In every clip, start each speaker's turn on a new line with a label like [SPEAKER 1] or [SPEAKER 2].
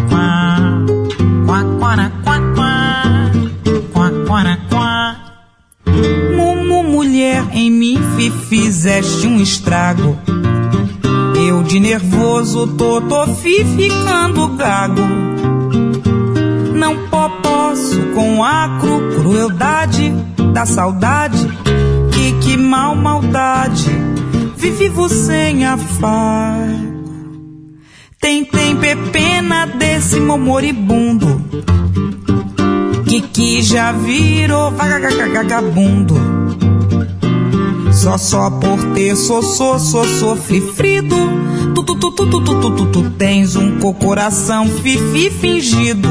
[SPEAKER 1] Mulher, em mim fizeste um estrago. Eu de nervoso tô ficando gago. Não posso com a crueldade da saudade. Que maldade, vivo sem afago. Tem pena desse moribundo que já virou vagabundo. Só por ter sofrido. Tu tens um coração fingido.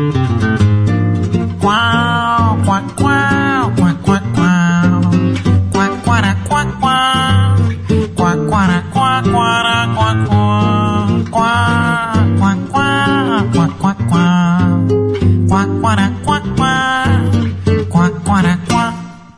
[SPEAKER 1] Qual, qual, qual, qual, qual, qual. Quaquara, qual, qual. Quaquara, qual, qual, qual, qual. Qual, qual, qual, qual, qual. Quaquara, qual, qual. Quaquara, qual.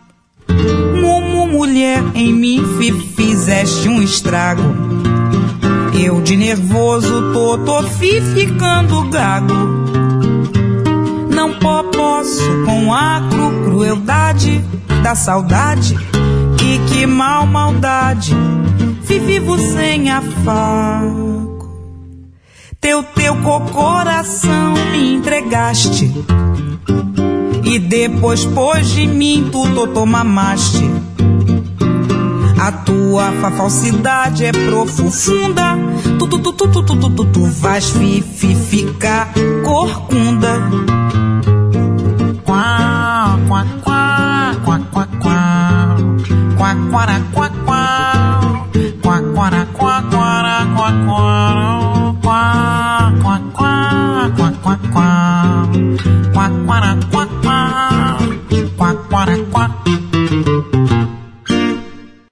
[SPEAKER 1] Mulher, em mim fizeste um estrago. Eu de nervoso tô ficando gago. Não posso com a crueldade da saudade. Que maldade, vivo sem afago. Teu coração me entregaste. E depois de mim tu mamaste. A tua falsidade é profunda. Tu vais ficar corcunda. Qual, qual, qual, qual, qual, qual. Quaquara, qual, qual. Quaquara, qual, qual, qual, qual. Qual, qual, qual, qual, qual, qual. Quaquara, qual, qual.